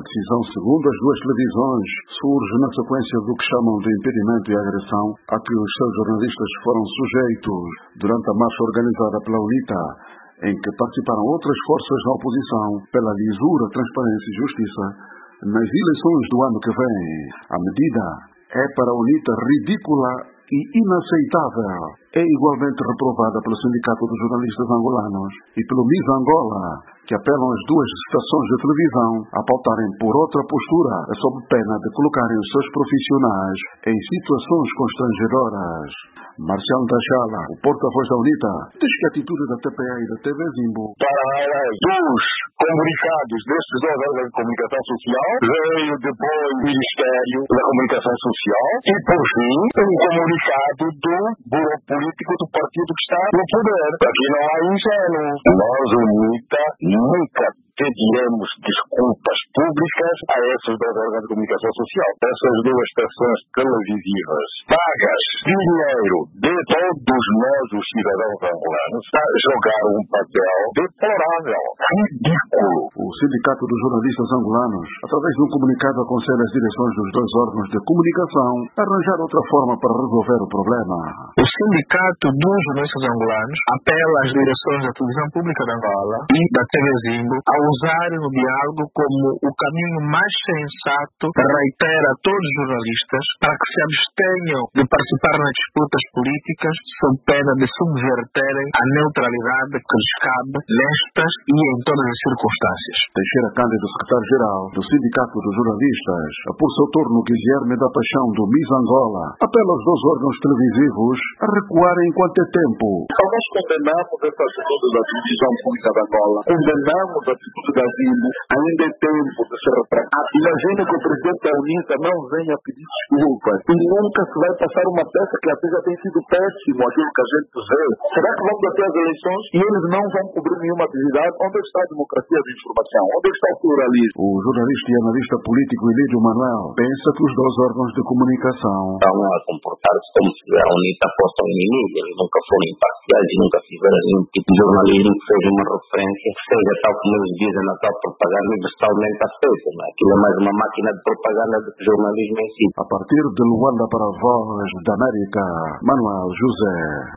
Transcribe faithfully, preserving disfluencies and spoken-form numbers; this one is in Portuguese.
decisão, segundo as duas televisões, surge na sequência do que chamam de impedimento e agressão a que os seus jornalistas foram sujeitos durante a marcha organizada pela UNITA, em que participaram outras forças da oposição pela lisura, transparência e justiça nas eleições do ano que vem. A medida é para a UNITA ridícula e inaceitável. É igualmente reprovada pelo Sindicato dos Jornalistas Angolanos e pelo Miss Angola, que apelam as duas estações de televisão a pautarem por outra postura, sob pena de colocarem os seus profissionais em situações constrangedoras. Marcial Dachala, o porta-voz da UNITA, diz que a atitude da T P A e da T V Zimbo, para além dos comunicados destes dois órgãos de comunicação social, veio depois o Ministério da Comunicação Social e, por fim, um comunicado do Bureau Político do partido que está no poder. Aqui não há ingênuo. Nós, UNITA, nunca pediremos desculpas públicas a esses dois órgãos de comunicação social. Essas duas estações televisivas pagas dinheiro de todos nós, os cidadãos angolanos, a jogar um papel deplorável, ridículo. O Sindicato dos Jornalistas Angolanos, através de um comunicado, aconselha as direções dos dois órgãos de comunicação a arranjar outra forma para resolver o problema. O Sindicato dos Jornalistas Angolanos apela às direções da Televisão Pública de Angola e da T V Zimbo a usarem o diálogo como o caminho mais sensato, reitera a todos os jornalistas para que se abstenham de participar nas disputas políticas sob pena de subverterem a neutralidade que lhes cabe nestas e em todas as circunstâncias. Teixeira Cândido, secretário-geral do Sindicato dos Jornalistas, por seu turno, Guilherme da Paixão, do Miss Angola, apela aos dois órgãos televisivos a recuarem enquanto é tempo. Nós condenamos essa atitude da Televisão Pública de Angola, condenamos a atitude da Zimbo, ainda é tempo de se retratar. Imagina que o presidente da UNITA não venha pedir desculpas e nunca se vai passar uma peça que até já tem sido péssimo, aquilo que a gente vê. Será que vamos até as eleições e eles não vão cobrir nenhuma atividade? Onde está a democracia de informação? Onde está o pluralismo? O jornalista e analista político Elídio Manuel pensa que os dois órgãos de comunicação estão a comportar-se como se a UNITA fosse um inimigo. Eles nunca foram imparciais e nunca fizeram nenhum tipo de jornalismo que seja uma referência, que seja tal como eles dizem na tal propaganda universalmente aceita. Não é? Aquilo é mais uma máquina de propaganda do que jornalismo em si. A partir de Luanda para a Voz da América, Manuel José.